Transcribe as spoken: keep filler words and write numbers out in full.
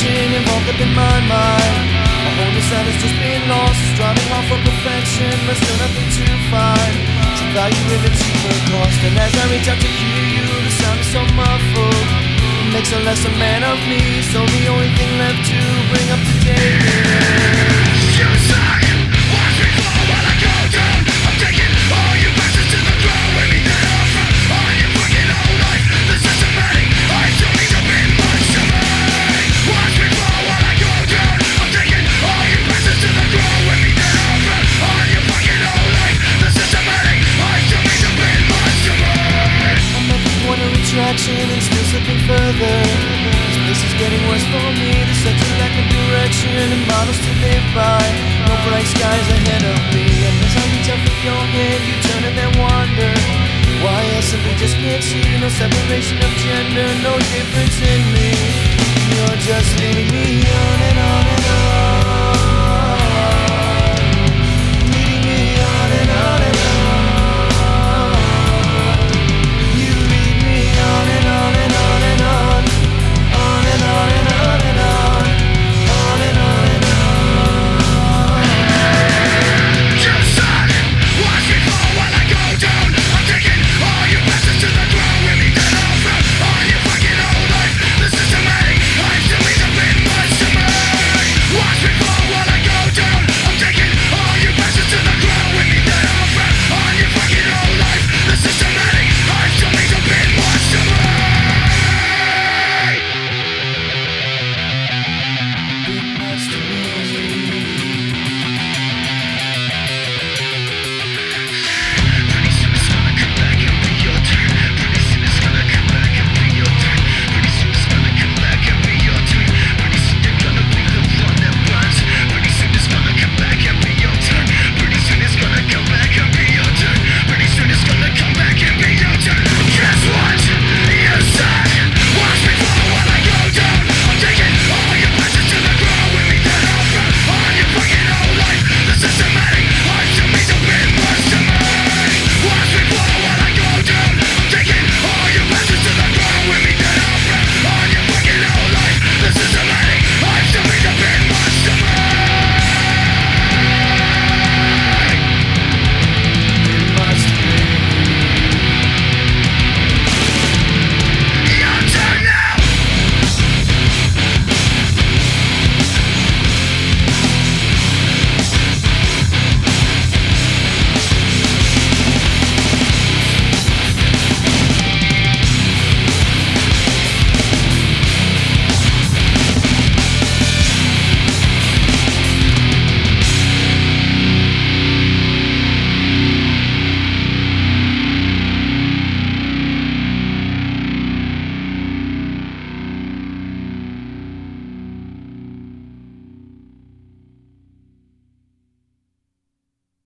connection involved up in my mind. A whole new side has just been lost, striving hard for perfection, but still nothing to find. Some value with a cheaper cost, and as I reach out to hear you, the sound is so muffled. It makes a lesser man of me, so the only thing left to bring up to date is you suck. Watch me fall while I go down. I'm taking all you bastards to the ground. With me dead off front on your fucking whole life. The systematic, I don't need to be much to me. Watch me fall while I go down. I'm taking all you bastards to the ground. With me dead off front on your fucking whole life. The systematic, I don't need to be much to me. I'm at the point of retraction and still slipping further. This is getting worse for me. There's such a lack of direction and models to live by. No bright skies ahead of me. And as I reach out for your hand, you turn and then wander. Why I simply just can't see. No separation of gender, no difference in me. You're just leading me on and on and on.